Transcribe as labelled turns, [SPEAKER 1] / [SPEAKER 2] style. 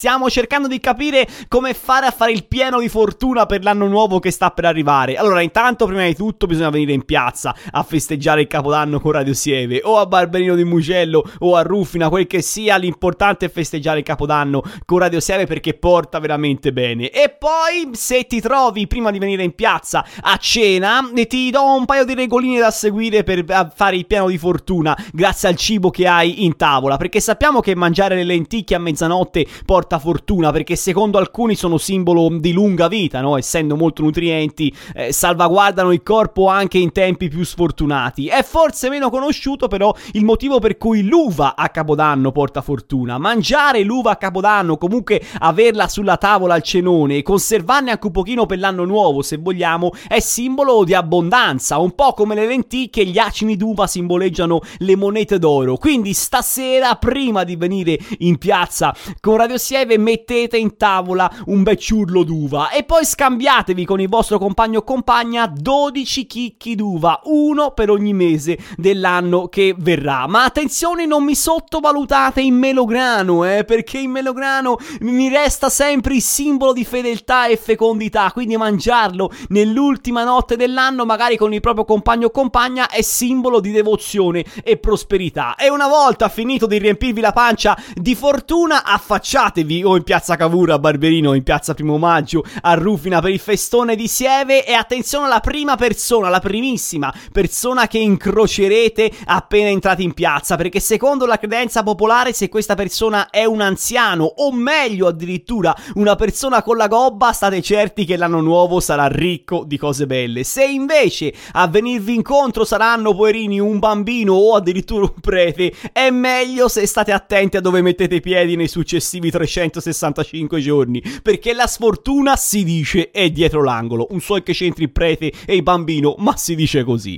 [SPEAKER 1] Stiamo cercando di capire come fare a fare il pieno di fortuna per l'anno nuovo che sta per arrivare. Allora, intanto, prima di tutto, bisogna venire in piazza a festeggiare il Capodanno con Radio Sieve, o a Barberino di Mugello o a Rufina, quel che sia. L'importante è festeggiare il Capodanno con Radio Sieve perché porta veramente bene. E poi, se ti trovi prima di venire in piazza a cena, ti do un paio di regoline da seguire per fare il pieno di fortuna grazie al cibo che hai in tavola, perché sappiamo che mangiare le lenticchie a mezzanotte porta fortuna, perché secondo alcuni sono simbolo di lunga vita, no? Essendo molto nutrienti, salvaguardano il corpo anche in tempi più sfortunati. È forse meno conosciuto però il motivo per cui l'uva a Capodanno porta fortuna. Mangiare l'uva a Capodanno, comunque averla sulla tavola al cenone e conservarne anche un pochino per l'anno nuovo, se vogliamo, è simbolo di abbondanza, un po' come le lenticchie, gli acini d'uva simboleggiano le monete d'oro. Quindi stasera, prima di venire in piazza con Radio Sieve, mettete in tavola un bel ciurlo d'uva e poi scambiatevi con il vostro compagno o compagna 12 chicchi d'uva, uno per ogni mese dell'anno che verrà. Ma attenzione, non mi sottovalutate in melograno, perché in melograno mi resta sempre il simbolo di fedeltà e fecondità, quindi mangiarlo nell'ultima notte dell'anno, magari con il proprio compagno o compagna, è simbolo di devozione e prosperità. E una volta finito di riempirvi la pancia di fortuna, affacciatevi o in piazza Cavour a Barberino o in piazza Primo Maggio a Rufina per il festone di Sieve. E attenzione alla prima persona, la primissima persona che incrocerete appena entrate in piazza, perché secondo la credenza popolare, se questa persona è un anziano o meglio addirittura una persona con la gobba, state certi che l'anno nuovo sarà ricco di cose belle. Se invece a venirvi incontro saranno poverini un bambino o addirittura un prete, è meglio se state attenti a dove mettete i piedi nei successivi 365 giorni, perché la sfortuna, si dice, è dietro l'angolo. Non so che c'entri il prete e il bambino, ma si dice così.